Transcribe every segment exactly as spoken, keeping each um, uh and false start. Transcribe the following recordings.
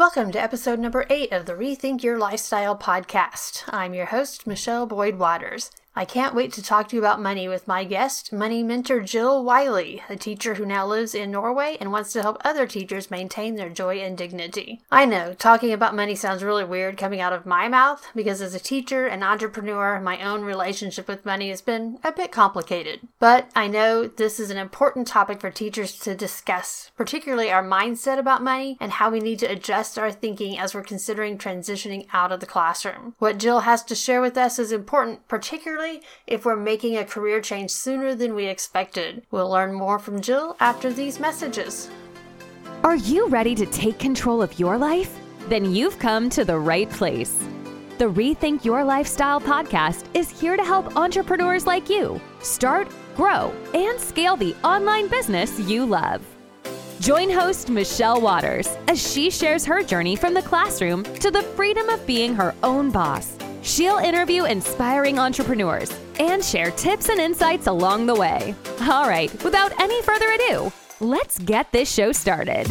Welcome to episode number eight of the Rethink Your Lifestyle podcast. I'm your host, Michelle Boyd Waters. I can't wait to talk to you about money with my guest, money mentor Jill Wiley, a teacher who now lives in Norway and wants to help other teachers maintain their joy and dignity. I know, talking about money sounds really weird coming out of my mouth, because as a teacher and entrepreneur, my own relationship with money has been a bit complicated. But I know this is an important topic for teachers to discuss, particularly our mindset about money and how we need to adjust our thinking as we're considering transitioning out of the classroom. What Jill has to share with us is important, particularly if we're making a career change sooner than we expected. We'll learn more from Jill after these messages. Are you ready to take control of your life? Then you've come to the right place. The Rethink Your Lifestyle podcast is here to help entrepreneurs like you start, grow, and scale the online business you love. Join host Michelle Waters as she shares her journey from the classroom to the freedom of being her own boss. She'll interview inspiring entrepreneurs and share tips and insights along the way. All right, without any further ado, let's get this show started.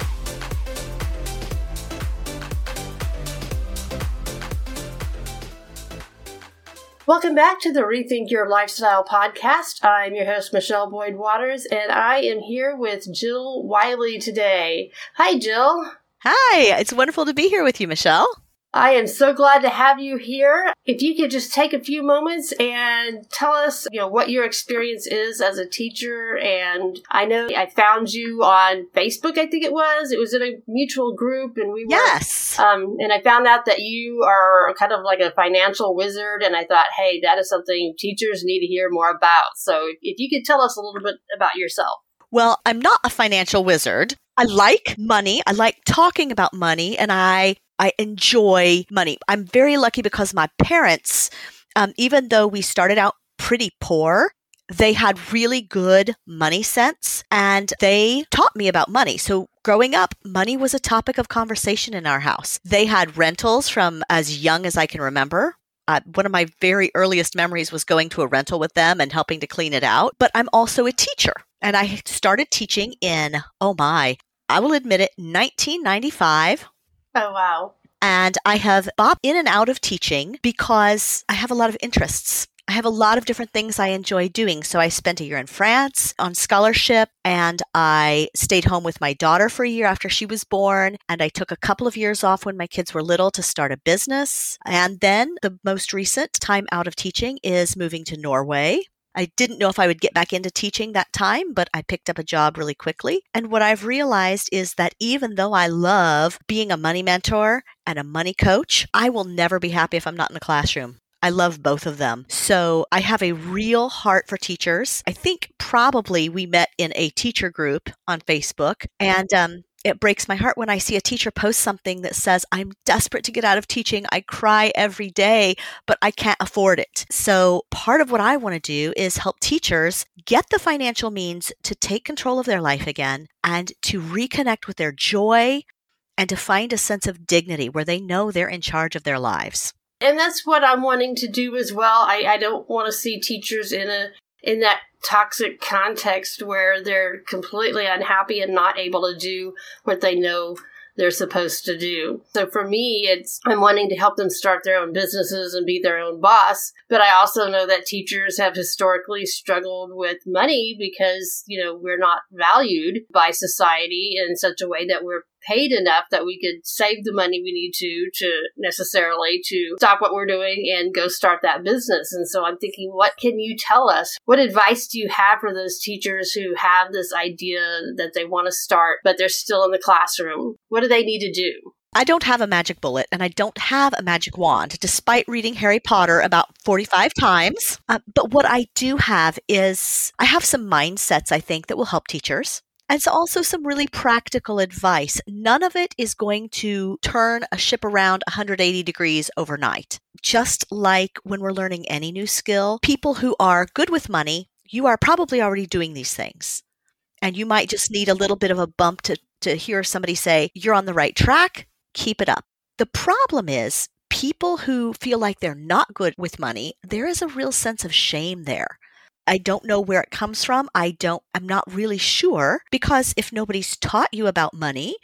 Welcome back to the Rethink Your Lifestyle podcast. I'm your host, Michelle Boyd Waters, and I am here with Jill Wiley today. Hi, Jill. Hi, it's wonderful to be here with you, Michelle. I am so glad to have you here. If you could just take a few moments and tell us, you know, what your experience is as a teacher. And I know I found you on Facebook, I think it was. It was in a mutual group, and we were, yes. Um, and I found out that you are kind of like a financial wizard, and I thought, hey, that is something teachers need to hear more about. So if you could tell us a little bit about yourself. Well, I'm not a financial wizard. I like money. I like talking about money, and I I enjoy money. I'm very lucky because my parents, um, even though we started out pretty poor, they had really good money sense, and they taught me about money. So growing up, money was a topic of conversation in our house. They had rentals from as young as I can remember. Uh, one of my very earliest memories was going to a rental with them and helping to clean it out. But I'm also a teacher, and I started teaching in, oh my, I will admit it, nineteen ninety-five. Oh, wow. And I have bopped in and out of teaching because I have a lot of interests. I have a lot of different things I enjoy doing. So I spent a year in France on scholarship, and I stayed home with my daughter for a year after she was born. And I took a couple of years off when my kids were little to start a business. And then the most recent time out of teaching is moving to Norway. I didn't know if I would get back into teaching that time, but I picked up a job really quickly. And what I've realized is that even though I love being a money mentor and a money coach, I will never be happy if I'm not in the classroom. I love both of them. So I have a real heart for teachers. I think probably we met in a teacher group on Facebook, and um, it breaks my heart when I see a teacher post something that says, I'm desperate to get out of teaching. I cry every day, but I can't afford it. So part of what I want to do is help teachers get the financial means to take control of their life again and to reconnect with their joy and to find a sense of dignity where they know they're in charge of their lives. And that's what I'm wanting to do as well. I, I don't want to see teachers in a in that toxic context where they're completely unhappy and not able to do what they know they're supposed to do. So for me, it's I'm wanting to help them start their own businesses and be their own boss. But I also know that teachers have historically struggled with money because, you know, we're not valued by society in such a way that we're paid enough that we could save the money we need to, to necessarily to stop what we're doing and go start that business. And so I'm thinking, what can you tell us? What advice do you have for those teachers who have this idea that they want to start, but they're still in the classroom? What do they need to do? I don't have a magic bullet, and I don't have a magic wand, despite reading Harry Potter about forty-five times. Uh, but what I do have is I have some mindsets, I think, that will help teachers. And so also some really practical advice. None of it is going to turn a ship around one hundred eighty degrees overnight. Just like when we're learning any new skill, people who are good with money, you are probably already doing these things. And you might just need a little bit of a bump to, to hear somebody say, you're on the right track, keep it up. The problem is people who feel like they're not good with money, there is a real sense of shame there. I don't know where it comes from. I don't, I'm not really sure, because if nobody's taught you about money,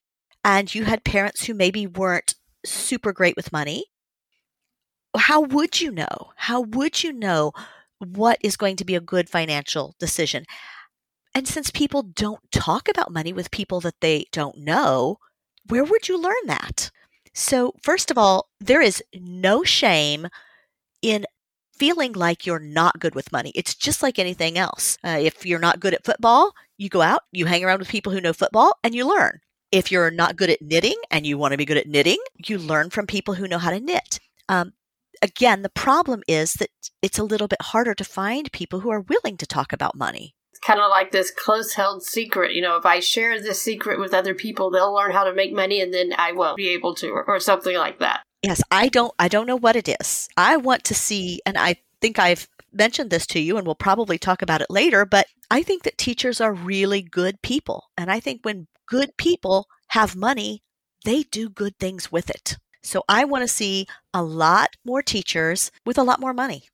and you had parents who maybe weren't super great with money, how would you know? How would you know what is going to be a good financial decision? And since people don't talk about money with people that they don't know, where would you learn that? So first of all, there is no shame in feeling like you're not good with money. It's just like anything else. Uh, if you're not good at football, you go out, you hang around with people who know football, and you learn. If you're not good at knitting and you want to be good at knitting, you learn from people who know how to knit. Um, again, the problem is that it's a little bit harder to find people who are willing to talk about money. It's kind of like this close-held secret. You know, if I share this secret with other people, they'll learn how to make money, and then I won't be able to, or, or something like that. Yes, I don't I don't know what it is. I want to see, and I think I've mentioned this to you, and we'll probably talk about it later, but I think that teachers are really good people. And I think when good people have money, they do good things with it. So I want to see a lot more teachers with a lot more money.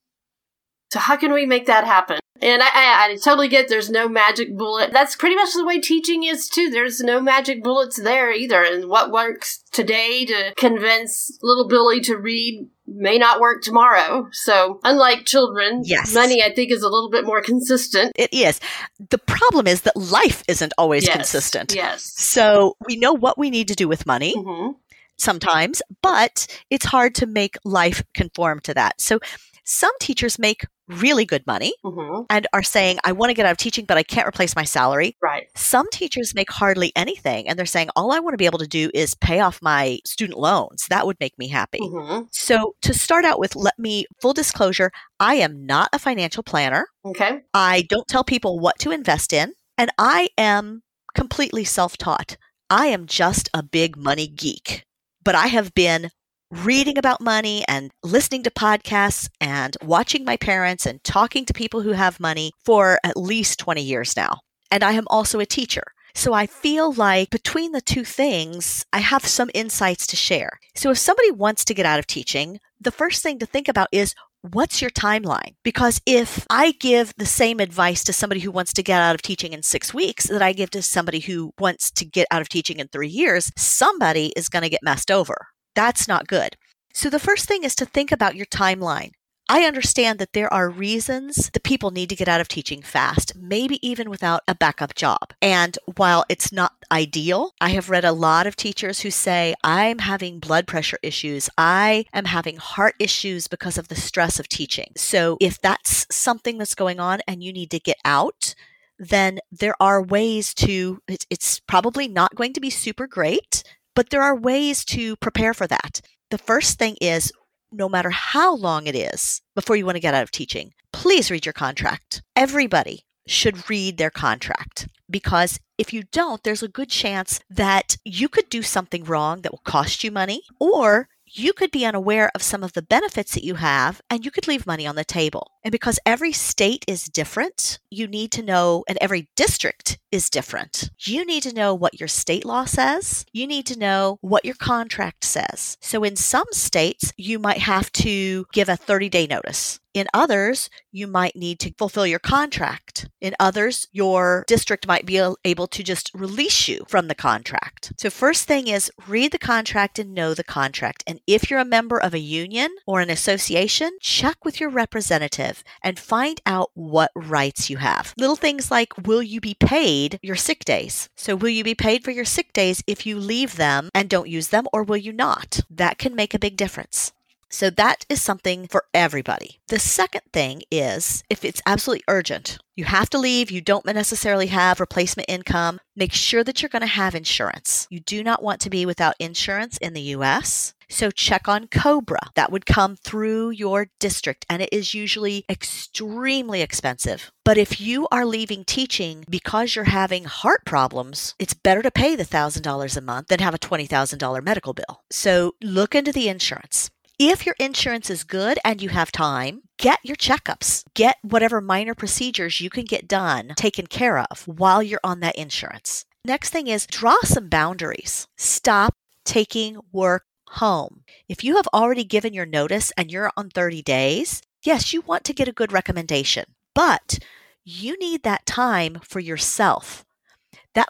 So how can we make that happen? And I, I, I totally get there's no magic bullet. That's pretty much the way teaching is, too. There's no magic bullets there either. And what works today to convince little Billy to read may not work tomorrow. So unlike children, yes. money, I think, is a little bit more consistent. It is. The problem is that life isn't always yes. consistent. Yes. So we know what we need to do with money. Mm-hmm. Sometimes, but it's hard to make life conform to that. So some teachers make really good money mm-hmm. and are saying, I want to get out of teaching, but I can't replace my salary. Right. Some teachers make hardly anything, and they're saying, all I want to be able to do is pay off my student loans. That would make me happy. Mm-hmm. So to start out with, let me, full disclosure, I am not a financial planner. Okay. I don't tell people what to invest in, and I am completely self-taught. I am just a big money geek. But I have been reading about money and listening to podcasts and watching my parents and talking to people who have money for at least twenty years now. And I am also a teacher. So I feel like between the two things, I have some insights to share. So if somebody wants to get out of teaching, the first thing to think about is, what's your timeline? Because if I give the same advice to somebody who wants to get out of teaching in six weeks that I give to somebody who wants to get out of teaching in three years, somebody is going to get messed over. That's not good. So the first thing is to think about your timeline. I understand that there are reasons that people need to get out of teaching fast, maybe even without a backup job. And while it's not ideal, I have read a lot of teachers who say, I'm having blood pressure issues. I am having heart issues because of the stress of teaching. So if that's something that's going on and you need to get out, then there are ways to, it's probably not going to be super great, but there are ways to prepare for that. The first thing is, no matter how long it is before you want to get out of teaching, please read your contract. Everybody should read their contract, because if you don't, there's a good chance that you could do something wrong that will cost you money, or you could be unaware of some of the benefits that you have, and you could leave money on the table. And because every state is different, you need to know, and every district is different. You need to know what your state law says. You need to know what your contract says. So in some states, you might have to give a thirty-day notice. In others, you might need to fulfill your contract. In others, your district might be able to just release you from the contract. So first thing is, read the contract and know the contract. And if you're a member of a union or an association, check with your representative and find out what rights you have. Little things like, will you be paid your sick days? So will you be paid for your sick days if you leave them and don't use them, or will you not? That can make a big difference. So that is something for everybody. The second thing is, if it's absolutely urgent, you have to leave, you don't necessarily have replacement income, make sure that you're going to have insurance. You do not want to be without insurance in the U S. So check on COBRA. That would come through your district, and it is usually extremely expensive. But if you are leaving teaching because you're having heart problems, it's better to pay the one thousand dollars a month than have a twenty thousand dollars medical bill. So look into the insurance. If your insurance is good and you have time, get your checkups. Get whatever minor procedures you can get done, taken care of while you're on that insurance. Next thing is, draw some boundaries. Stop taking work home. If you have already given your notice and you're on thirty days, yes, you want to get a good recommendation, but you need that time for yourself. That might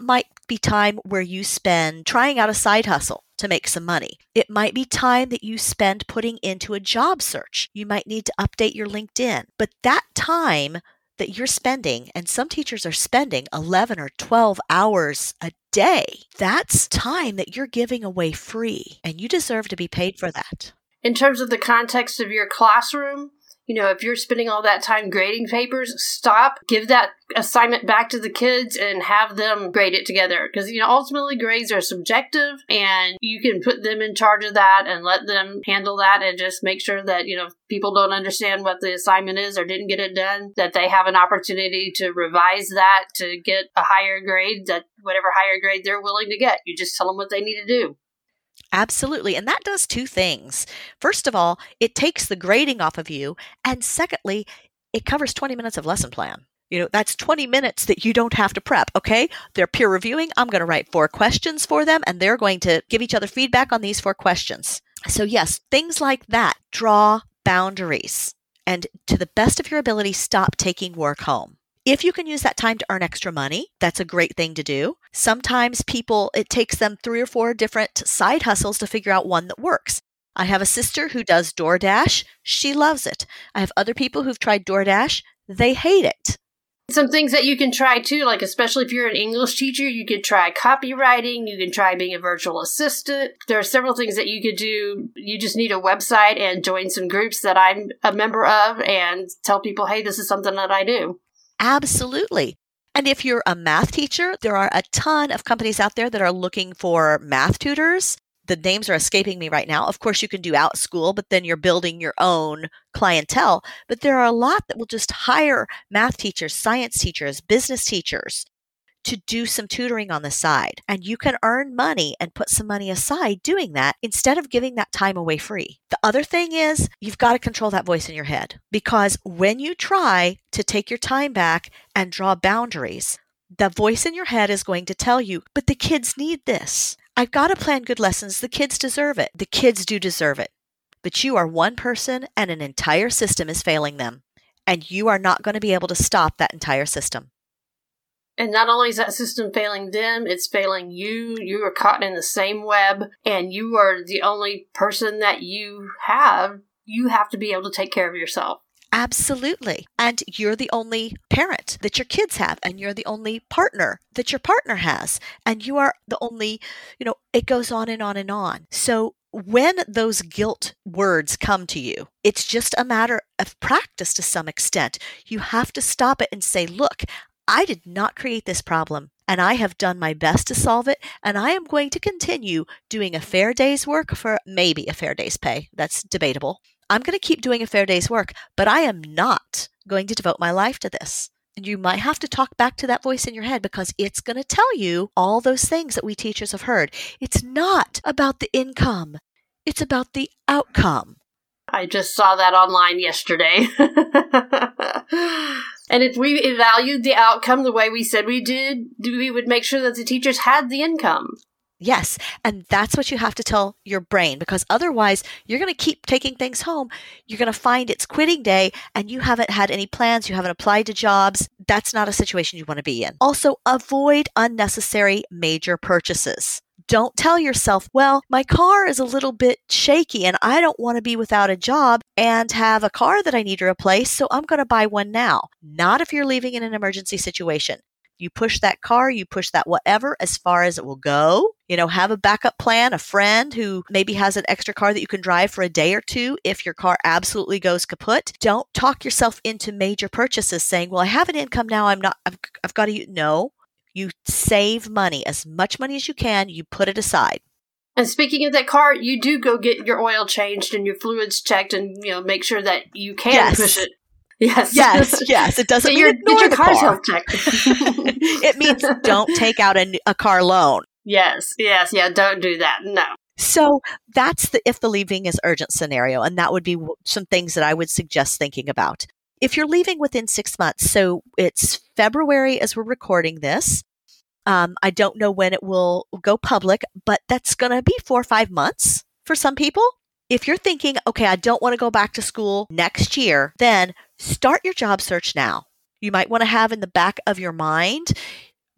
be time where you spend trying out a side hustle to make some money. It might be time that you spend putting into a job search. You might need to update your LinkedIn. But that time that you're spending, and some teachers are spending eleven or twelve hours a day, that's time that you're giving away free, and you deserve to be paid for that. In terms of the context of your classroom, you know, if you're spending all that time grading papers, stop, give that assignment back to the kids and have them grade it together. Because, you know, ultimately grades are subjective and you can put them in charge of that and let them handle that and just make sure that, you know, if people don't understand what the assignment is or didn't get it done, that they have an opportunity to revise that to get a higher grade, that whatever higher grade they're willing to get. You just tell them what they need to do. Absolutely. And that does two things. First of all, it takes the grading off of you. And secondly, it covers twenty minutes of lesson plan. You know, that's twenty minutes that you don't have to prep. Okay. They're peer reviewing. I'm going to write four questions for them and they're going to give each other feedback on these four questions. So yes, things like that. Draw boundaries and to the best of your ability, stop taking work home. If you can use that time to earn extra money, that's a great thing to do. Sometimes people, it takes them three or four different side hustles to figure out one that works. I have a sister who does DoorDash. She loves it. I have other people who've tried DoorDash. They hate it. Some things that you can try too, like especially if you're an English teacher, you could try copywriting, you can try being a virtual assistant. There are several things that you could do. You just need a website and join some groups that I'm a member of and tell people, hey, this is something that I do. Absolutely. And if you're a math teacher, there are a ton of companies out there that are looking for math tutors. The names are escaping me right now. Of course, you can do OutSchool, but then you're building your own clientele. But there are a lot that will just hire math teachers, science teachers, business teachers to do some tutoring on the side. And you can earn money and put some money aside doing that instead of giving that time away free. The other thing is you've got to control that voice in your head, because when you try to take your time back and draw boundaries, the voice in your head is going to tell you, but the kids need this. I've got to plan good lessons. The kids deserve it. The kids do deserve it. But you are one person and an entire system is failing them. And you are not going to be able to stop that entire system. And not only is that system failing them, it's failing you. You are caught in the same web, and you are the only person that you have. You have to be able to take care of yourself. Absolutely. And you're the only parent that your kids have, and you're the only partner that your partner has, and you are the only, you know, it goes on and on and on. So when those guilt words come to you, it's just a matter of practice to some extent. You have to stop it and say, look, I did not create this problem, and I have done my best to solve it, and I am going to continue doing a fair day's work for maybe a fair day's pay. That's debatable. I'm going to keep doing a fair day's work, but I am not going to devote my life to this. And you might have to talk back to that voice in your head, because it's going to tell you all those things that we teachers have heard. It's not about the income. It's about the outcome. I just saw that online yesterday. And if we valued the outcome the way we said we did, we would make sure that the teachers had the income. Yes. And that's what you have to tell your brain, because otherwise you're going to keep taking things home. You're going to find it's quitting day and you haven't had any plans. You haven't applied to jobs. That's not a situation you want to be in. Also, avoid unnecessary major purchases. Don't tell yourself, well, my car is a little bit shaky and I don't want to be without a job and have a car that I need to replace, so I'm going to buy one now. Not if you're leaving in an emergency situation. You push that car, you push that whatever as far as it will go. You know, have a backup plan, a friend who maybe has an extra car that you can drive for a day or two if your car absolutely goes kaput. Don't talk yourself into major purchases saying, well, I have an income now, I'm not, I've, I've got to, no. You save money, as much money as you can, you put it aside. And speaking of that car, you do go get your oil changed and your fluids checked and, you know, make sure that you can yes. push it. Yes. Yes, yes. It doesn't mean your, ignore your the car's car. health checked. It means don't take out a, a car loan. Yes, yes, yeah, don't do that. No. So that's the if the leaving is urgent scenario. And that would be some things that I would suggest thinking about. If you're leaving within six months, so it's February as we're recording this. Um, I don't know when it will go public, but that's going to be four or five months for some people. If you're thinking, okay, I don't want to go back to school next year, then start your job search now. You might want to have in the back of your mind,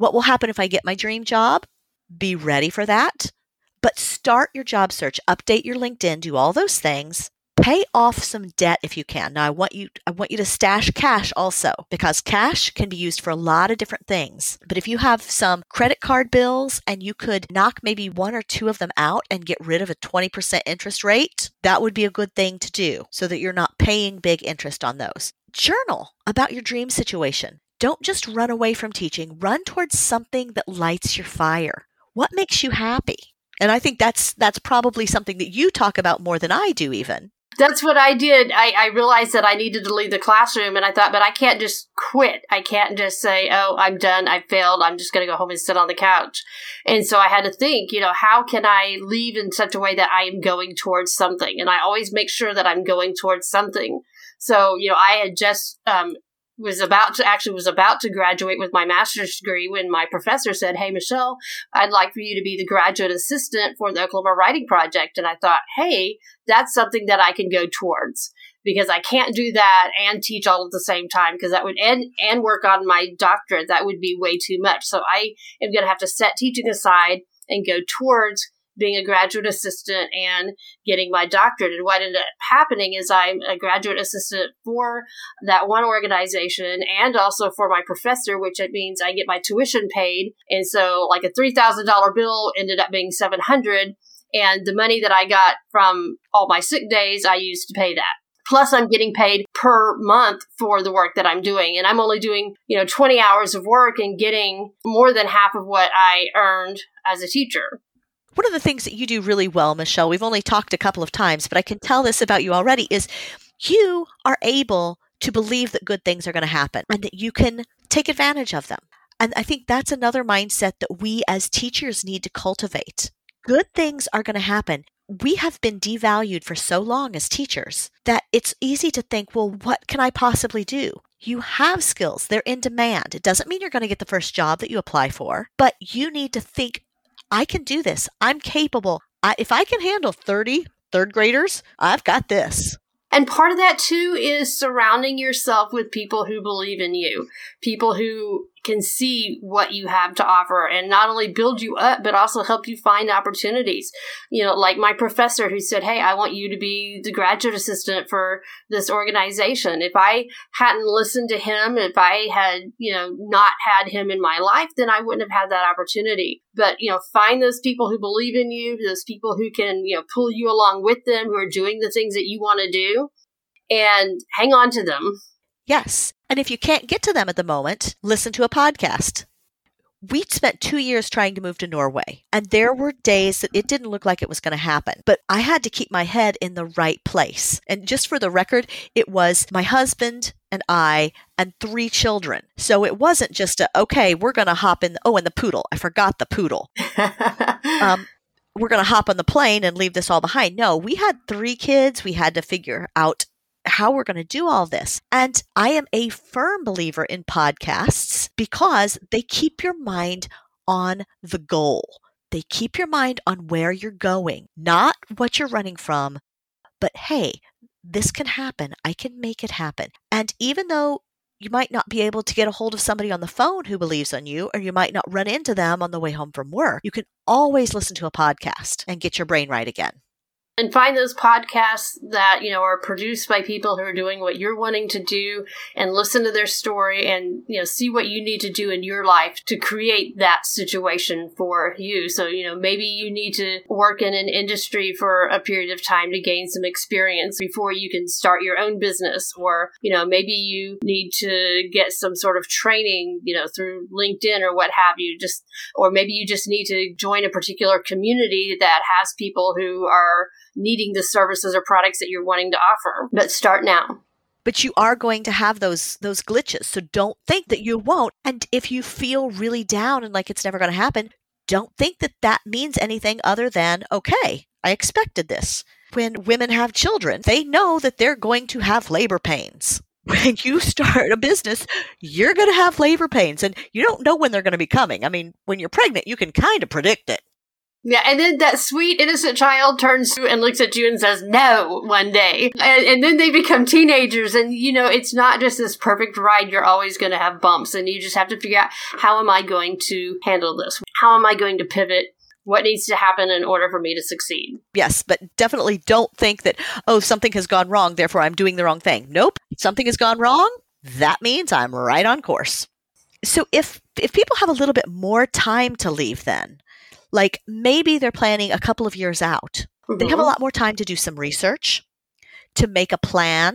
What will happen if I get my dream job? Be ready for that. But start your job search, update your LinkedIn, do all those things. Pay off some debt if you can. Now, I want you I want you to stash cash also, because cash can be used for a lot of different things. But if you have some credit card bills and you could knock maybe one or two of them out and get rid of a twenty percent interest rate, that would be a good thing to do so that you're not paying big interest on those. Journal about your dream situation. Don't just run away from teaching. Run towards something that lights your fire. What makes you happy? And I think that's that's probably something that you talk about more than I do even. That's what I did. I, I realized that I needed to leave the classroom, and I thought, but I can't just quit. I can't just say, oh, I'm done. I failed. I'm just going to go home and sit on the couch. And so I had to think, you know, how can I leave in such a way that I am going towards something? And I always make sure that I'm going towards something. So, you know, I had just um, was about to actually was about to graduate with my master's degree when my professor said, hey, Michelle, I'd like for you to be the graduate assistant for the Oklahoma Writing Project. And I thought, hey, that's something that I can go towards, because I can't do that and teach all at the same time, because that would and and work on my doctorate. That would be way too much. So I am going to have to set teaching aside and go towards being a graduate assistant and getting my doctorate. And what ended up happening is I'm a graduate assistant for that one organization and also for my professor, which it means I get my tuition paid. And so like a three thousand dollars bill ended up being seven hundred dollars. And the money that I got from all my sick days, I used to pay that. Plus, I'm getting paid per month for the work that I'm doing. And I'm only doing, you know, twenty hours of work and getting more than half of what I earned as a teacher. One of the things that you do really well, Michelle, we've only talked a couple of times, but I can tell this about you already, is you are able to believe that good things are going to happen and that you can take advantage of them. And I think that's another mindset that we as teachers need to cultivate. Good things are going to happen. We have been devalued for so long as teachers that it's easy to think, well, what can I possibly do? You have skills. They're in demand. It doesn't mean you're going to get the first job that you apply for, but you need to think, I can do this. I'm capable. I, if I can handle thirty third graders, I've got this. And part of that, too, is surrounding yourself with people who believe in you, people who can see what you have to offer and not only build you up, but also help you find opportunities. You know, like my professor who said, hey, I want you to be the graduate assistant for this organization. If I hadn't listened to him, if I had, you know, not had him in my life, then I wouldn't have had that opportunity. But, you know, find those people who believe in you, those people who can, you know, pull you along with them, who are doing the things that you want to do, and hang on to them. Yes. And if you can't get to them at the moment, listen to a podcast. We spent two years trying to move to Norway, and there were days that it didn't look like it was going to happen, but I had to keep my head in the right place. And just for the record, it was my husband and I and three children. So it wasn't just a, okay, we're going to hop in. Oh, and the poodle. I forgot the poodle. um, we're going to hop on the plane and leave this all behind. No, we had three kids. We had to figure out how we're going to do all this. And I am a firm believer in podcasts because they keep your mind on the goal. They keep your mind on where you're going, not what you're running from, but hey, this can happen. I can make it happen. And even though you might not be able to get a hold of somebody on the phone who believes in you, or you might not run into them on the way home from work, you can always listen to a podcast and get your brain right again. And find those podcasts that, you know, are produced by people who are doing what you're wanting to do, and listen to their story and, you know, see what you need to do in your life to create that situation for you. So, you know, maybe you need to work in an industry for a period of time to gain some experience before you can start your own business. Or, you know, maybe you need to get some sort of training, you know, through LinkedIn or what have you. Just, or maybe you just need to join a particular community that has people who are needing the services or products that you're wanting to offer. But start now. But you are going to have those those glitches. So don't think that you won't. And if you feel really down and like it's never going to happen, don't think that that means anything other than, okay, I expected this. When women have children, they know that they're going to have labor pains. When you start a business, you're going to have labor pains, and you don't know when they're going to be coming. I mean, when you're pregnant, you can kind of predict it. Yeah, and then that sweet, innocent child turns to and looks at you and says, no, one day. And, and then they become teenagers, and, you know, it's not just this perfect ride. You're always going to have bumps, and you just have to figure out, how am I going to handle this? How am I going to pivot? What needs to happen in order for me to succeed? Yes, but definitely don't think that, oh, something has gone wrong, therefore I'm doing the wrong thing. Nope. If something has gone wrong, that means I'm right on course. So if if people have a little bit more time to leave then, like maybe they're planning a couple of years out, mm-hmm. they have a lot more time to do some research, to make a plan,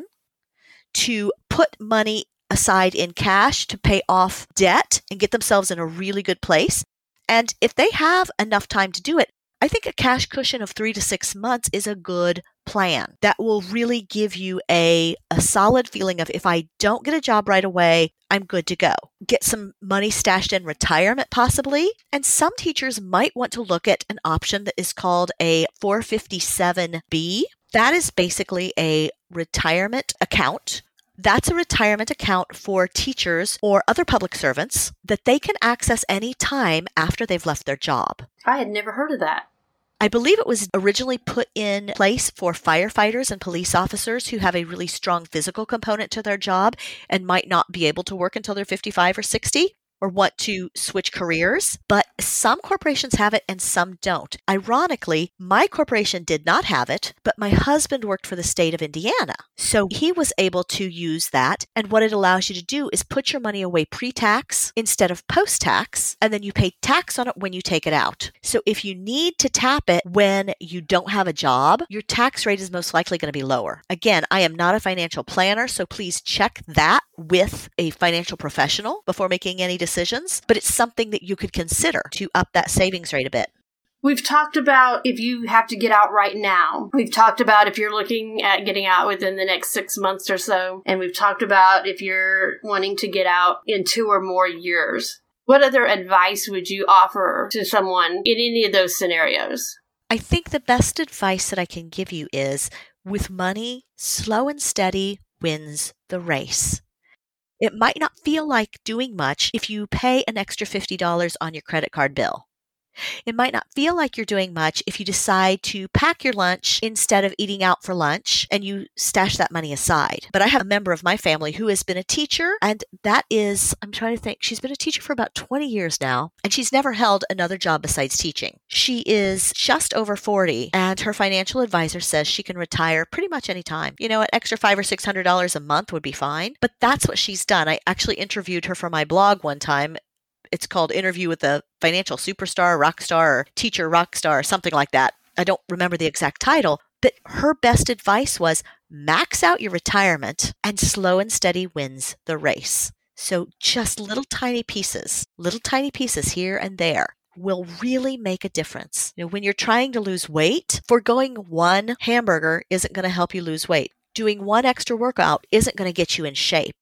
to put money aside in cash to pay off debt and get themselves in a really good place. And if they have enough time to do it, I think a cash cushion of three to six months is a good plan that will really give you a, a solid feeling of, if I don't get a job right away, I'm good to go. Get some money stashed in retirement possibly. And some teachers might want to look at an option that is called a four fifty-seven B. That is basically a retirement account. That's a retirement account for teachers or other public servants that they can access any time after they've left their job. I had never heard of that. I believe it was originally put in place for firefighters and police officers who have a really strong physical component to their job and might not be able to work until they're fifty-five or sixty. Or want to switch careers, but some corporations have it and some don't. Ironically, my corporation did not have it, but my husband worked for the state of Indiana. So he was able to use that. And what it allows you to do is put your money away pre-tax instead of post-tax, and then you pay tax on it when you take it out. So if you need to tap it when you don't have a job, your tax rate is most likely going to be lower. Again, I am not a financial planner, so please check that with a financial professional before making any decisions, but it's something that you could consider to up that savings rate a bit. We've talked about if you have to get out right now. We've talked about if you're looking at getting out within the next six months or so. And we've talked about if you're wanting to get out in two or more years. What other advice would you offer to someone in any of those scenarios? I think the best advice that I can give you is, with money, slow and steady wins the race. It might not feel like doing much if you pay an extra fifty dollars on your credit card bill. It might not feel like you're doing much if you decide to pack your lunch instead of eating out for lunch and you stash that money aside. But I have a member of my family who has been a teacher, and that is, I'm trying to think, she's been a teacher for about twenty years now, and she's never held another job besides teaching. She is just over forty, and her financial advisor says she can retire pretty much any time. You know, an extra five or six hundred dollars a month would be fine, but that's what she's done. I actually interviewed her for my blog one time. It's called Interview with a Financial Superstar, Rock Star, or Teacher Rock Star, or something like that. I don't remember the exact title, but her best advice was max out your retirement and slow and steady wins the race. So just little tiny pieces, little tiny pieces here and there will really make a difference. You know, when you're trying to lose weight, foregoing one hamburger isn't going to help you lose weight. Doing one extra workout isn't going to get you in shape.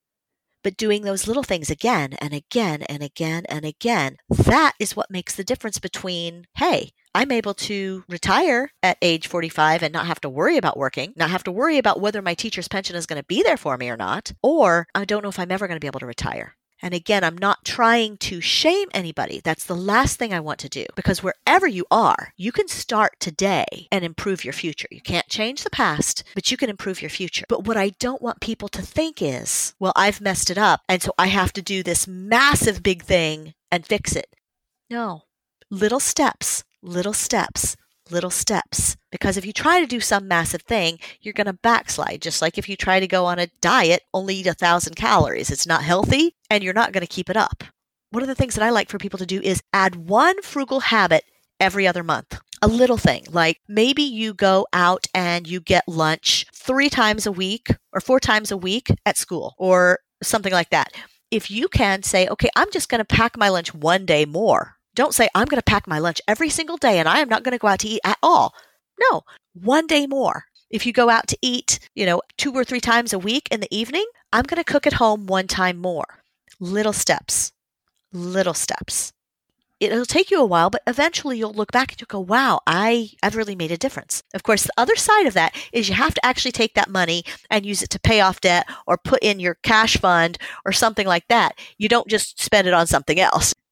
But doing those little things again and again and again and again, that is what makes the difference between, hey, I'm able to retire at age forty-five and not have to worry about working, not have to worry about whether my teacher's pension is going to be there for me or not, or I don't know if I'm ever going to be able to retire. And again, I'm not trying to shame anybody. That's the last thing I want to do, because wherever you are, you can start today and improve your future. You can't change the past, but you can improve your future. But what I don't want people to think is, well, I've messed it up, and so I have to do this massive big thing and fix it. No, little steps, little steps, little steps. Because if you try to do some massive thing, you're going to backslide. Just like if you try to go on a diet, only eat a thousand calories. It's not healthy and you're not going to keep it up. One of the things that I like for people to do is add one frugal habit every other month. A little thing, like maybe you go out and you get lunch three times a week or four times a week at school or something like that. If you can say, okay, I'm just going to pack my lunch one day more. Don't say, I'm going to pack my lunch every single day and I am not going to go out to eat at all. No, one day more. If you go out to eat, you know, two or three times a week in the evening, I'm going to cook at home one time more. Little steps, little steps. It'll take you a while, but eventually you'll look back and you'll go, wow, I, I've really made a difference. Of course, the other side of that is you have to actually take that money and use it to pay off debt or put in your cash fund or something like that. You don't just spend it on something else.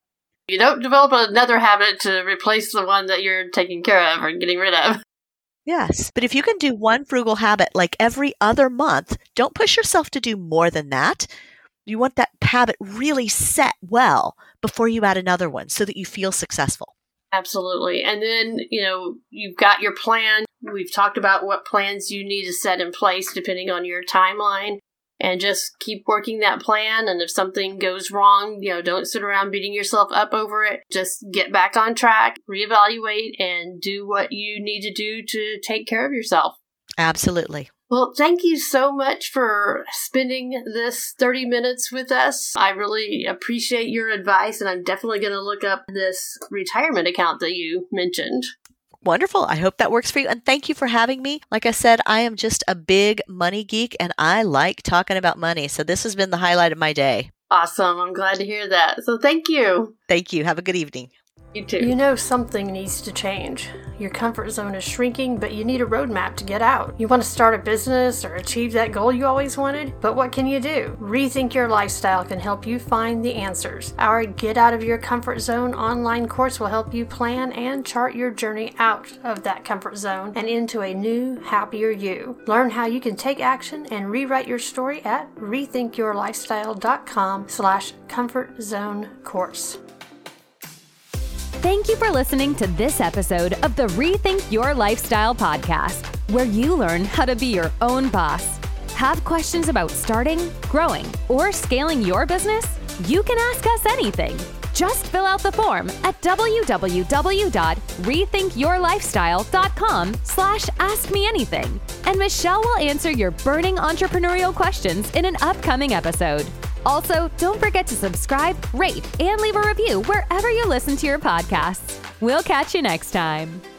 You don't develop another habit to replace the one that you're taking care of or getting rid of. Yes. But if you can do one frugal habit like every other month, don't push yourself to do more than that. You want that habit really set well before you add another one so that you feel successful. Absolutely. And then, you know, you've got your plan. We've talked about what plans you need to set in place depending on your timeline. And just keep working that plan. And if something goes wrong, you know, don't sit around beating yourself up over it. Just get back on track, reevaluate, and do what you need to do to take care of yourself. Absolutely. Well, thank you so much for spending this thirty minutes with us. I really appreciate your advice, and I'm definitely going to look up this retirement account that you mentioned. Wonderful. I hope that works for you. And thank you for having me. Like I said, I am just a big money geek and I like talking about money. So this has been the highlight of my day. Awesome. I'm glad to hear that. So thank you. Thank you. Have a good evening. You too. You know something needs to change. Your comfort zone is shrinking, but you need a roadmap to get out. You want to start a business or achieve that goal you always wanted, but what can you do? Rethink Your Lifestyle can help you find the answers. Our Get Out of Your Comfort Zone online course will help you plan and chart your journey out of that comfort zone and into a new, happier you. Learn how you can take action and rewrite your story at rethinkyourlifestyle.com slash comfort zone course. Thank you for listening to this episode of the Rethink Your Lifestyle podcast, where you learn how to be your own boss. Have questions about starting, growing, or scaling your business? You can ask us anything. Just fill out the form at www.rethinkyourlifestyle.com slash ask me anything. And Michelle will answer your burning entrepreneurial questions in an upcoming episode. Also, don't forget to subscribe, rate, and leave a review wherever you listen to your podcasts. We'll catch you next time.